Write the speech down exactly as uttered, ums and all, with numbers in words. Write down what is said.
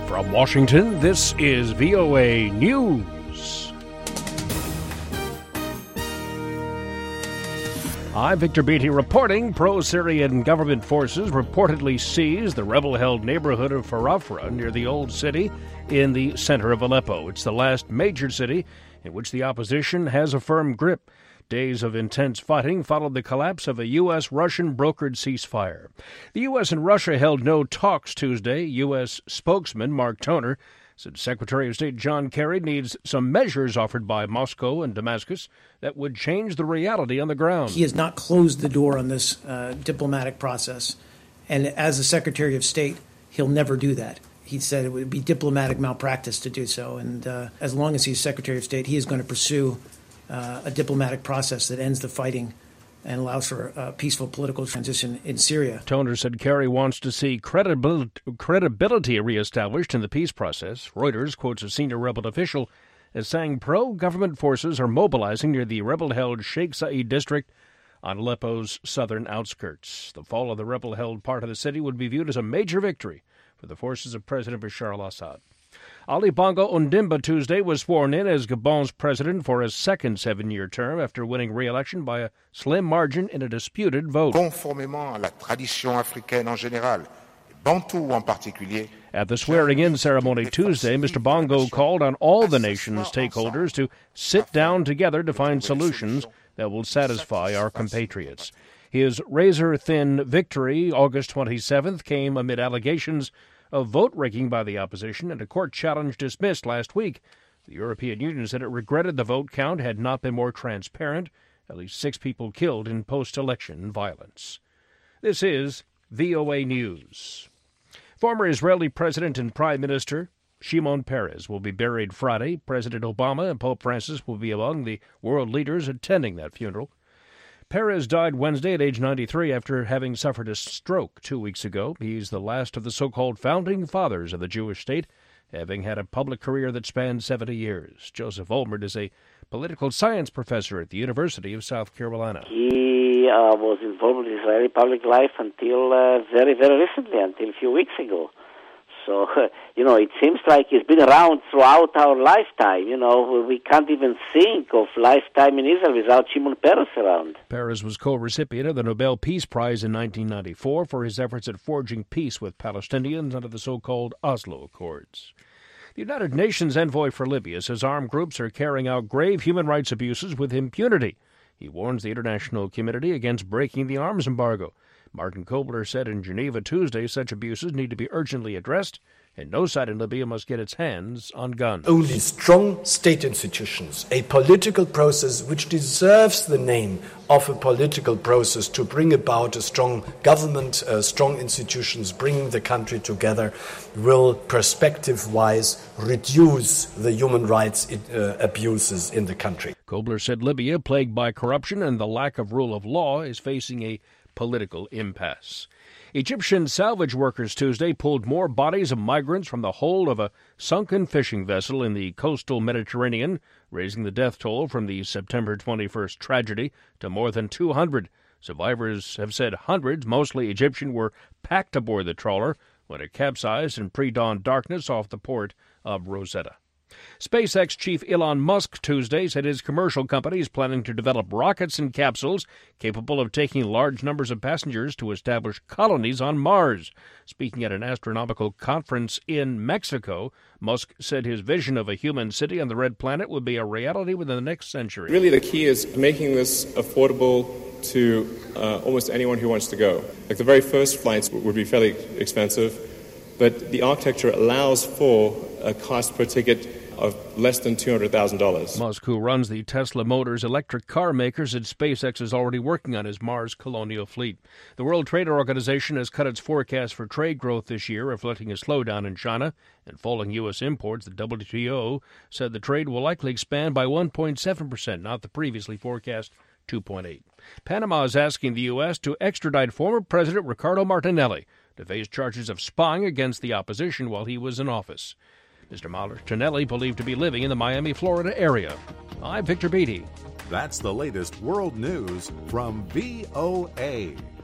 From Washington, this is V O A News. I'm Victor Beatty reporting. Pro-Syrian government forces reportedly seized the rebel-held neighborhood of Farafra near the Old City in the center of Aleppo. It's the last major city in which the opposition has a firm grip. Days of intense fighting followed the collapse of a U S-Russian brokered ceasefire. The U S and Russia held no talks Tuesday. U S spokesman Mark Toner said Secretary of State John Kerry needs some measures offered by Moscow and Damascus that would change the reality on the ground. He has not closed the door on this uh, diplomatic process, and as the Secretary of State, he'll never do that. He said it would be diplomatic malpractice to do so, and uh, as long as he's Secretary of State, he is going to pursue Uh, a diplomatic process that ends the fighting and allows for a peaceful political transition in Syria. Toner said Kerry wants to see credibility, credibility reestablished in the peace process. Reuters quotes a senior rebel official as saying pro-government forces are mobilizing near the rebel-held Sheikh Zayed district on Aleppo's southern outskirts. The fall of the rebel-held part of the city would be viewed as a major victory for the forces of President Bashar al-Assad. Ali Bongo Ondimba Tuesday was sworn in as Gabon's president for a second seven-year term after winning re-election by a slim margin in a disputed vote. Conformément à la tradition africaine en général, Bantou en particulier. At the swearing-in ceremony Tuesday, Mister Bongo called on all the nation's stakeholders to sit down together to find solutions that will satisfy our compatriots. His razor-thin victory, August twenty-seventh, came amid allegations of vote-rigging by the opposition and a court challenge dismissed last week. The European Union said it regretted the vote count had not been more transparent. At least six people killed in post-election violence. This is V O A News. Former Israeli President and Prime Minister Shimon Peres will be buried Friday. President Obama and Pope Francis will be among the world leaders attending that funeral. Peres died Wednesday at age ninety-three after having suffered a stroke two weeks ago. He's the last of the so-called founding fathers of the Jewish state, having had a public career that spanned seventy years. Joseph Olmert is a political science professor at the University of South Carolina. He uh, was involved in Israeli public life until uh, very, very recently, until a few weeks ago. So, uh, you know, it seems like he's been around throughout our lifetime. You know, we can't even think of lifetime in Israel without Shimon Peres around. Peres was co-recipient of the Nobel Peace Prize in nineteen ninety-four for his efforts at forging peace with Palestinians under the so-called Oslo Accords. The United Nations envoy for Libya says armed groups are carrying out grave human rights abuses with impunity. He warns the international community against breaking the arms embargo. Martin Kobler said in Geneva Tuesday such abuses need to be urgently addressed, and no side in Libya must get its hands on guns. Only strong state institutions, a political process which deserves the name of a political process to bring about a strong government, uh, strong institutions, bringing the country together, will perspective-wise reduce the human rights uh, abuses in the country. Kobler said Libya, plagued by corruption and the lack of rule of law, is facing a political impasse. Egyptian salvage workers Tuesday pulled more bodies of migrants from the hold of a sunken fishing vessel in the coastal Mediterranean, raising the death toll from the September twenty-first tragedy to more than two hundred. Survivors have said hundreds, mostly Egyptian, were packed aboard the trawler when it capsized in pre-dawn darkness off the port of Rosetta. SpaceX chief Elon Musk Tuesday said his commercial company is planning to develop rockets and capsules capable of taking large numbers of passengers to establish colonies on Mars. Speaking at an astronomical conference in Mexico, Musk said his vision of a human city on the red planet would be a reality within the next century. Really, the key is making this affordable to uh, almost anyone who wants to go. Like the very first flights would be fairly expensive, but the architecture allows for a cost per ticket of less than two hundred thousand dollars. Musk, who runs the Tesla Motors electric car makers, said SpaceX is already working on his Mars colonial fleet. The World Trade Organization has cut its forecast for trade growth this year, reflecting a slowdown in China and falling U S imports. The W T O said the trade will likely expand by one point seven percent, not the previously forecast two point eight. Panama is asking the U S to extradite former President Ricardo Martinelli to face charges of spying against the opposition while he was in office. Mister Martinelli believed to be living in the Miami, Florida area. I'm Victor Beatty. That's the latest world news from V O A.